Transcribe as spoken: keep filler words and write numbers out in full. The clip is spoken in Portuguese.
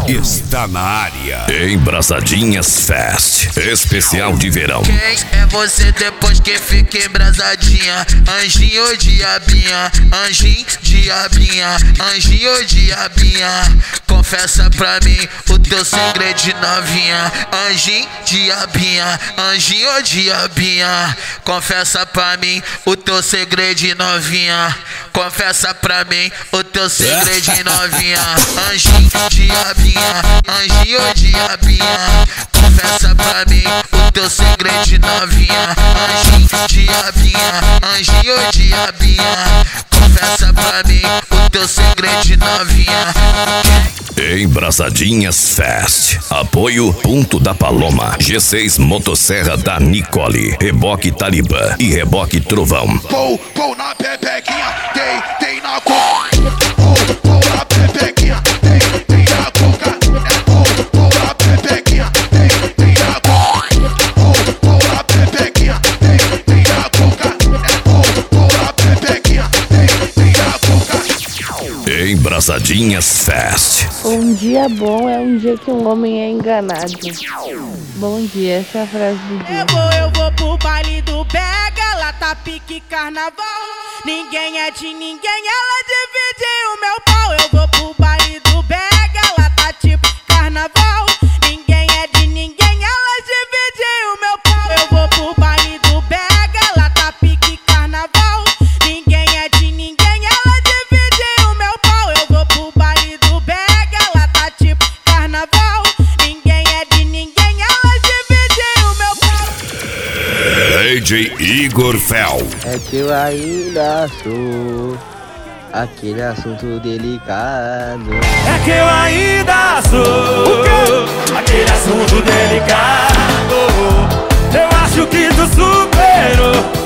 está na área. Embrasadinhas Fest, especial de verão. Quem é você depois que fica embrasadinha? Anjinho ou diabinha? Anjinho, diabinha. Anjinho ou diabinha? Confessa pra mim o teu segredo de novinha. Anjinho, diabinha. Anjinho ou diabinha? Confessa pra mim o teu segredo de novinha. Confessa pra mim o teu segredo de novinha. Anjinho, diabinha. Anjinho ou diabinha? Confessa pra mim o teu segredo de novinha. Anjinho, diabinha. Anjinho ou diabinha? Confessa pra mim o teu segredo de novinha. Embrasadinhas Fest. Apoio Ponto da Paloma, G seis Motosserra da Nicole, Reboque Talibã e Reboque Trovão. Pou, pou na pepequinha, tem, tem na coca. Pou, pou na pepequinha, tem, tem na coca. É pou, pou na pepequinha, tem, tem na coca. Pou, pou na pepequinha, tem, tem na coca. É pou, pou na pepequinha, tem, tem na coca. Embrasadinhas Fest. Um dia bom é um dia que um homem é enganado. Bom dia, essa é a frase do dia. Eu vou, eu vou pro baile do Pega, lá tá pique carnaval. Ninguém é de ninguém, ela divide o meu pau. Eu vou pro baile do Pega, lá tá tipo carnaval. Ninguém é de ninguém, ela divide o meu pau. Eu vou pro baile do Pega, lá tá pique carnaval. Ninguém é de ninguém, ela divide o meu pau. Eu vou pro baile do Pega, lá tá tipo carnaval. Ninguém é de ninguém, ela divide o meu pau. D J Igor Fel. É que eu ainda sou aquele assunto delicado. É que eu ainda sou aquele assunto delicado. Eu acho que tu superou.